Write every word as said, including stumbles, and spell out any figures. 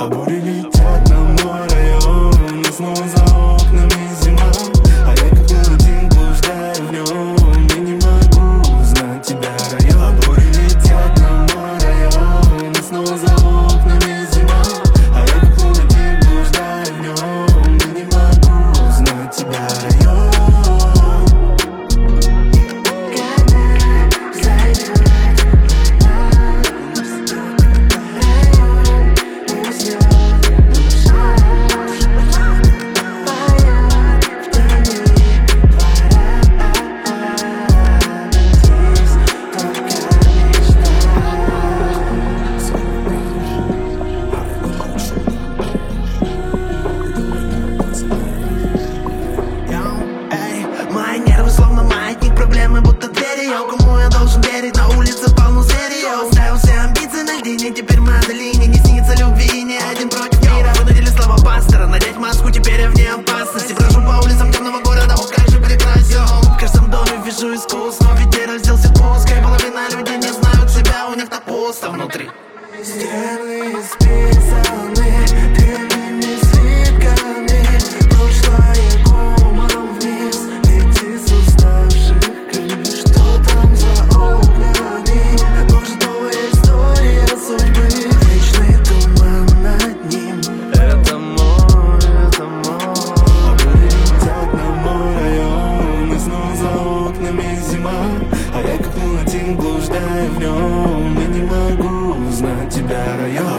А бури летят на мой район, и снова за окнами зима. А я как один блуждаю в нем, и не могу узнать тебя, район. А бури летят на мой район, и снова за окнами зима. А я как один блуждаю в нем, и не могу узнать тебя, район. Мои нервы словно маятник, проблемы будто двери. Я кому я должен верить, на улице полно зверей. Я оставил все амбиции на льдине, теперь мы на долине. Не снится любви, ни один против мира. Вынудили слова пастора, надеть маску, теперь я вне опасности. Брожу по улицам темного города, о, как же прекрасен. В каждом доме вижу искусство, ветер разделся пускай. Половина людей не знают себя, у них так пусто внутри. Стены исписаны древними слитками. Прошлое комом вниз летит с уставших крыш. Что там за окнами? Может, новая история судьбы? Вечный туман над ним. Это мой, это мой. А бури летят на мой район, и снова за окнами зима. А я как один блуждаю в нем, и не могу узнать тебя, район.